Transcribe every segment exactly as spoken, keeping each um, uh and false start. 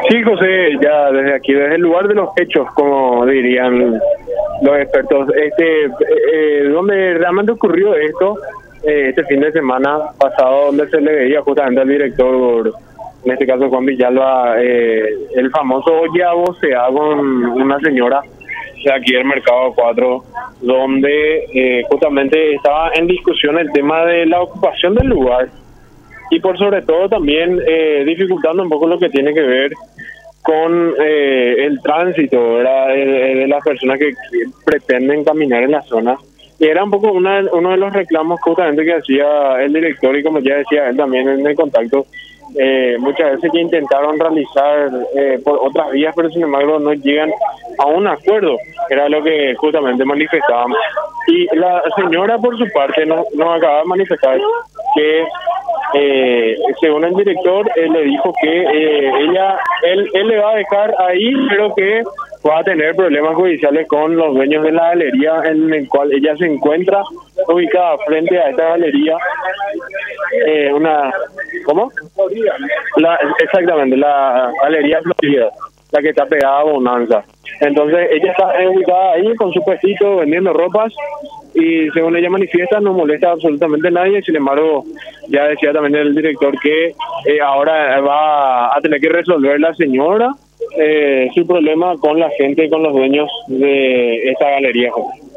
Sí, José, ya desde aquí, desde el lugar de los hechos, como dirían los expertos, este, eh, donde realmente ocurrió esto, eh, este fin de semana pasado, donde se le veía justamente al director, en este caso Juan Villalba, eh, el famoso olla voceado con una señora de aquí del Mercado cuatro, donde eh, justamente estaba en discusión el tema de la ocupación del lugar y por sobre todo también eh, dificultando un poco lo que tiene que ver con eh, el tránsito, ¿verdad? De, de las personas que, que pretenden caminar en la zona. Y era un poco una, uno de los reclamos justamente que hacía el director, y como ya decía él también en el contacto, eh, muchas veces que intentaron realizar eh, por otras vías, pero sin embargo no llegan a un acuerdo, era lo que justamente manifestaban. Y la señora por su parte nos, nos acaba de manifestar que eh, según el director él le dijo que eh, ella él, él le va a dejar ahí, pero que va a tener problemas judiciales con los dueños de la galería en el cual ella se encuentra ubicada frente a esta galería, eh, una ¿cómo? La, exactamente, la galería Florida, la que está pegada a Bonanza. Entonces ella está ubicada ahí con su puestito vendiendo ropas y según ella manifiesta no molesta absolutamente a nadie. Sin embargo, ya decía también el director que eh, ahora va a tener que resolver la señora eh, su problema con la gente y con los dueños de esta galería.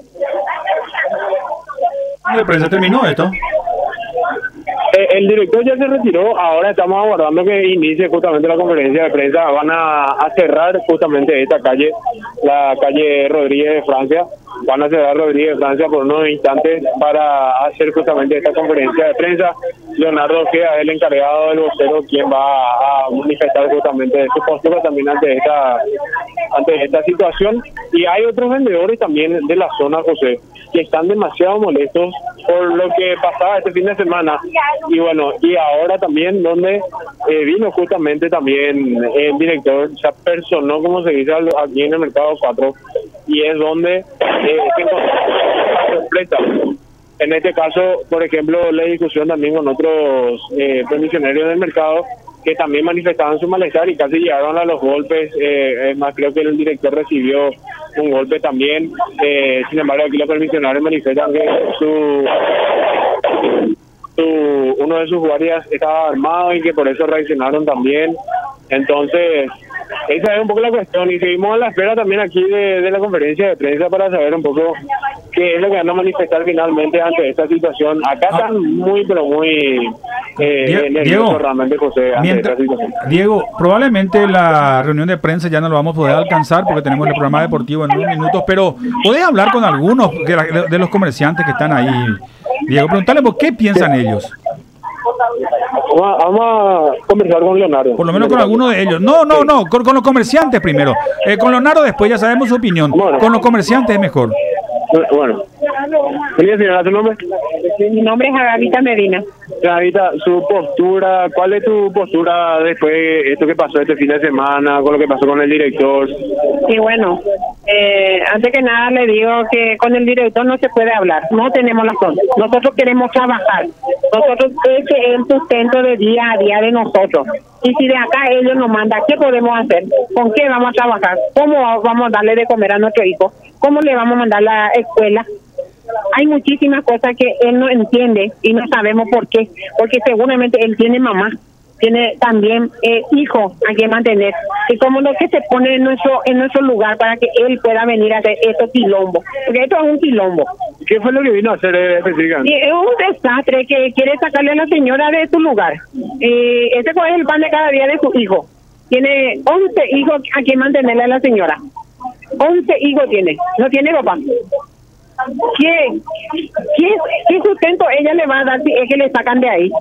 ¿La prensa terminó esto? Eh, el director ya se retiró, ahora estamos aguardando que inicie justamente la conferencia de prensa. Van a, a cerrar justamente esta calle, la calle Rodríguez de Francia. Van a cerrar Rodríguez de Francia por unos instantes para hacer justamente esta conferencia de prensa. Leonardo Ojeda es el encargado del vocero, quien va a manifestar justamente su postura también ante esta, ante esta situación. Y hay otros vendedores también de la zona, José, que están demasiado molestos por lo que pasaba este fin de semana. Y bueno, y ahora también donde eh, vino justamente también el director, se apersonó, como se dice aquí en el Mercado cuatro, y es donde eh, se encontró completa. En este caso, por ejemplo, la discusión también con otros eh, peticionarios del mercado que también manifestaban su malestar y casi llegaron a los golpes. Eh, es más, creo que el director recibió un golpe también. Eh, sin embargo, aquí los permisionarios manifiestan que su, su uno de sus guardias estaba armado y que por eso reaccionaron también. Entonces, esa es un poco la cuestión y seguimos a la espera también aquí de, de la conferencia de prensa para saber un poco qué es lo que van a manifestar finalmente ante esta situación. Acá ah. están muy, pero muy eh, nerviosos realmente, José, ante mientras, esta situación. Diego, probablemente la reunión de prensa ya no lo vamos a poder alcanzar porque tenemos el programa deportivo en unos minutos, pero ¿podés hablar con algunos de, la, de los comerciantes que están ahí? Diego, preguntarle por qué piensan ellos. Vamos a conversar con Leonardo. Por lo menos con alguno de ellos. No, no, no, con, con los comerciantes primero. Eh, con Leonardo después ya sabemos su opinión. Bueno, con los comerciantes es mejor. Bueno. ¿Quería señalar tu nombre? Mi nombre es Agavita Medina. Agavita, su postura, ¿cuál es tu postura después de esto que pasó este fin de semana, con lo que pasó con el director? Sí, bueno, eh, antes que nada le digo que con el director no se puede hablar, no tenemos razón. Nosotros queremos trabajar. Nosotros, ese es el sustento de día a día de nosotros. Y si de acá ellos nos mandan, ¿qué podemos hacer? ¿Con qué vamos a trabajar? ¿Cómo vamos a darle de comer a nuestro hijo? ¿Cómo le vamos a mandar a la escuela? Hay muchísimas cosas que él no entiende y no sabemos por qué. Porque seguramente él tiene mamá, tiene también eh, hijo a que mantener. Y como lo que se pone en nuestro en nuestro lugar para que él pueda venir a hacer estos quilombos. Porque esto es un quilombo. ¿Qué fue lo que vino a hacer específicamente? Y es un desastre que quiere sacarle a la señora de su lugar. Y ese es el pan de cada día de su hijo. Tiene once hijos a quien mantenerle a la señora. once hijos tiene. No tiene papá. ¿Qué, qué, ¿Qué sustento ella le va a dar si es que le sacan de ahí?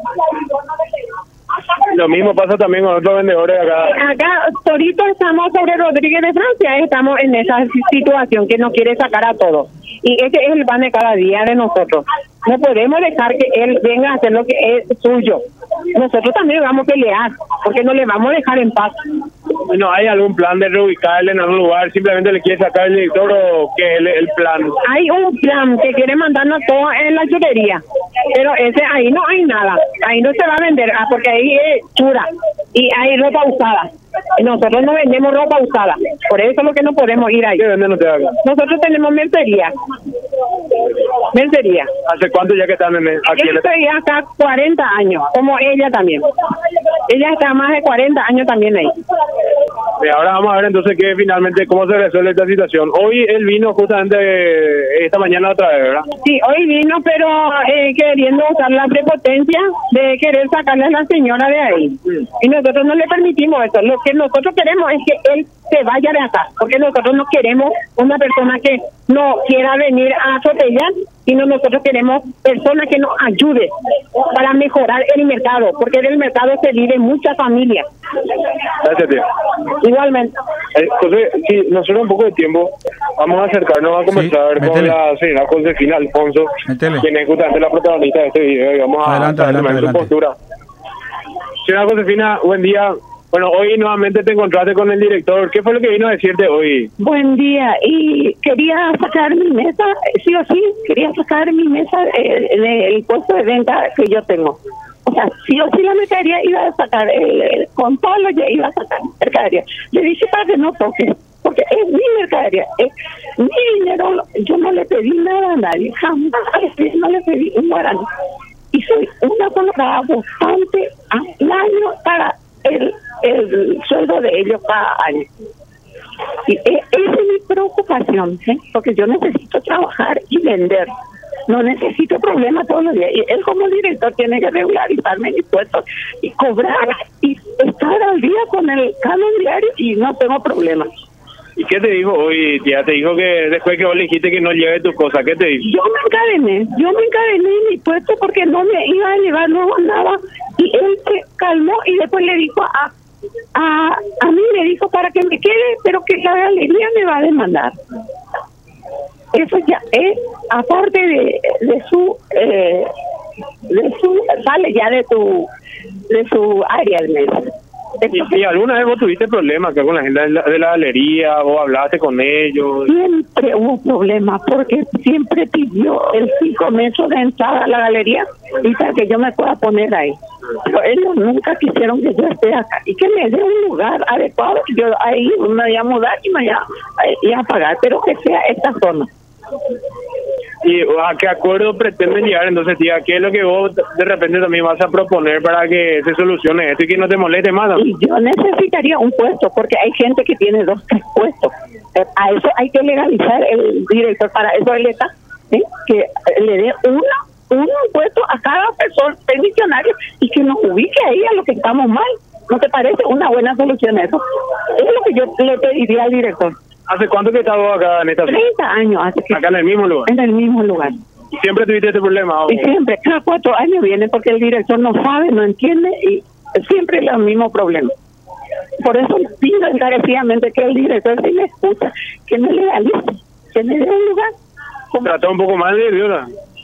Lo mismo pasa también con otros vendedores acá. Acá, ahorita estamos sobre Rodríguez de Francia, estamos en esa situación que nos quiere sacar a todos. Y ese es el pan de cada día de nosotros. No podemos dejar que él venga a hacer lo que es suyo. Nosotros también vamos a pelear, porque no le vamos a dejar en paz. ¿No hay algún plan de reubicarle en algún lugar? ¿Simplemente le quiere sacar el director o qué es el, el plan? Hay un plan que quiere mandarnos todo en la chulería, pero ese ahí no hay nada. Ahí no se va a vender, ah, porque ahí es chura y hay ropa usada. Nosotros no vendemos ropa usada, por eso es lo que no podemos ir ahí. ¿Qué venden ustedes acá? Nosotros tenemos mercería. Mercería. ¿Hace cuánto ya que están en el, aquí? Yo estoy acá cuarenta años, como ella también. Ella está más de cuarenta años también ahí. Y ahora vamos a ver entonces que finalmente cómo se resuelve esta situación. Hoy él vino justamente esta mañana otra vez, ¿verdad? Sí, hoy vino, pero eh, queriendo usar la prepotencia de querer sacarle a la señora de ahí. Y nosotros no le permitimos eso. Lo que nosotros queremos es que él se vaya de acá, porque nosotros no queremos una persona que no quiera venir a atropellar, sino nosotros queremos personas que nos ayude para mejorar el mercado, porque del mercado se vive mucha familia. Gracias, tío. Igualmente. Eh, José, si nos sobra un poco de tiempo, vamos a acercarnos a conversar Sí, con la señora Josefina Alfonso, Métele. quien es justamente la protagonista de este video, y vamos a Adelante, saber adelante, su adelante. postura. Señora Josefina, buen día. Bueno, hoy nuevamente te encontraste con el director. ¿Qué fue lo que vino a decirte hoy? Buen día, y quería sacar mi mesa, sí o sí, quería sacar mi mesa eh, del puesto de venta que yo tengo. O sea, sí o sí la mercadería iba a sacar, eh, con Pablo ya iba a sacar mercadería. Le dije para que no toque, porque es mi mercadería, es mi dinero, yo no le pedí nada a nadie, jamás no le pedí un guaraní. Y soy una colocada bastante al año para el, el sueldo de ellos cada año. Y e- esa es mi preocupación, ¿sí? Porque yo necesito trabajar y vender. No necesito problemas todos los días. Y él como director tiene que regularizarme mis puestos y cobrar y estar al día con el canon diario y no tengo problemas. ¿Y qué te dijo hoy, tía? Te dijo que después que vos le dijiste que no lleve tus cosas, ¿qué te dijo? Yo me encadené, yo me encadené en mi puesto porque no me iba a llevar luego nada y él se calmó y después le dijo a a, a mí me dijo para que me quede, pero que la galería me va a demandar. Eso ya es aparte de, de su eh, de su sale ya de tu de su área al menos. ¿Y, y alguna vez vos tuviste problemas acá con la gente de la, de la galería? ¿Vos hablaste con ellos? Siempre hubo problemas porque siempre pidió el cinco metros de entrada a la galería y para que yo me pueda poner ahí. Pero ellos nunca quisieron que yo esté acá y que me dé un lugar adecuado. Yo ahí me voy a mudar y me voy a, y a pagar, pero que sea esta zona. ¿Y a qué acuerdo pretenden llegar entonces, tía? ¿Qué es lo que vos de repente también vas a proponer para que se solucione esto y que no te moleste más? Y yo necesitaría un puesto porque hay gente que tiene dos, tres puestos. A eso hay que legalizar el director, para eso él está, ¿sí? Que le dé uno, un puesto a cada persona, el diccionario, y que nos ubique ahí a lo que estamos mal. ¿No te parece una buena solución eso? Es lo que yo le pediría al director. ¿Hace cuánto que estás vos acá en esta zona? treinta años hace que Acá en el mismo lugar. en el mismo lugar. ¿Siempre tuviste este problema? Y siempre, cada cuatro años viene porque el director no sabe, no entiende y siempre es el mismo problema. Por eso pido encarecidamente que el director, si me escucha, que me legalice, que me dé un lugar. Trató un poco más de viola.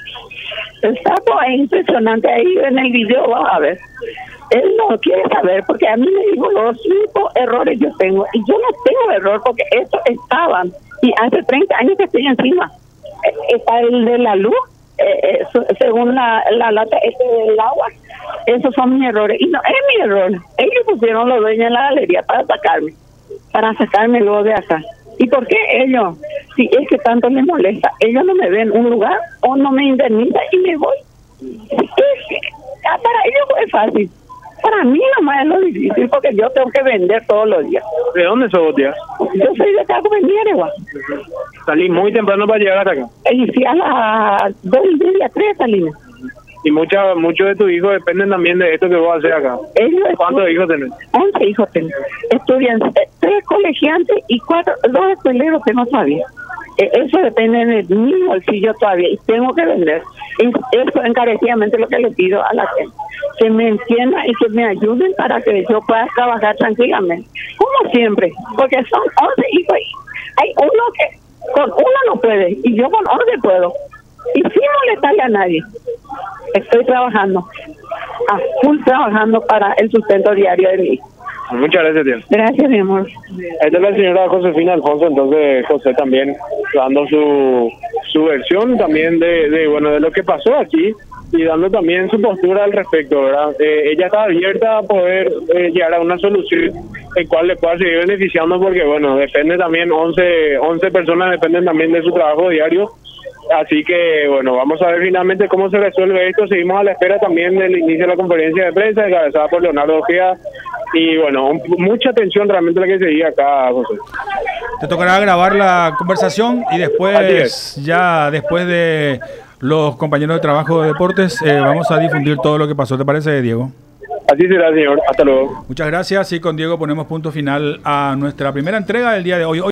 El sapo es impresionante, ahí en el video vas a ver. Él no quiere saber porque a mí me dijo los cinco errores yo tengo y yo no tengo error porque estos estaban y hace treinta años que estoy encima. Eh, Está el de la luz, eh, eh, su- según la, la lata este del agua, esos son mis errores y no es mi error. Ellos pusieron los dueños en la galería para sacarme, para sacarme luego de acá. ¿Y por qué ellos? Si es que tanto les molesta, ellos no me ven un lugar o no me indemnizan y me voy. Es que, ah, para ellos es fácil. Para mí nomás es lo difícil porque yo tengo que vender todos los días. ¿De dónde sos, tía? Yo soy de Caco de Mieregua. Salí muy temprano para llegar hasta acá. Y si a las dos y media, tres salimos. Y mucha, muchos de tus hijos dependen también de esto que vos haces acá. Ellos ¿Cuántos estu- hijos tenés? once hijos tengo. Estudian eh, tres colegiantes y cuatro, dos escueleros que no sabía. Eh, Eso depende de mi bolsillo todavía y tengo que vender. Y eso encarecidamente lo que le pido a la gente. Que me entiendan y que me ayuden para que yo pueda trabajar tranquilamente. Como siempre, porque son once hijos. y Hay uno que con uno no puede y yo con once puedo. Y sin molestarle a nadie. Estoy trabajando, a full trabajando para el sustento diario de mi hijo. Muchas gracias, tía. Gracias, mi amor. Esta es la señora Josefina Alfonso, entonces José también dando su, su versión también de, de bueno de lo que pasó aquí y dando también su postura al respecto, ¿verdad? Eh, ella está abierta a poder eh, llegar a una solución el cual le pueda seguir beneficiando, porque bueno, depende también, once, once personas dependen también de su trabajo diario. Así que bueno, vamos a ver finalmente cómo se resuelve esto. Seguimos a la espera también del inicio de la conferencia de prensa encabezada por Leonardo Ojea. Y bueno, un, mucha atención realmente la que seguía acá, José. Te tocará grabar la conversación y después, ya después de los compañeros de trabajo de deportes, eh, vamos a difundir todo lo que pasó. ¿Te parece, Diego? Así será, señor. Hasta luego. Muchas gracias y con Diego ponemos punto final a nuestra primera entrega del día de hoy.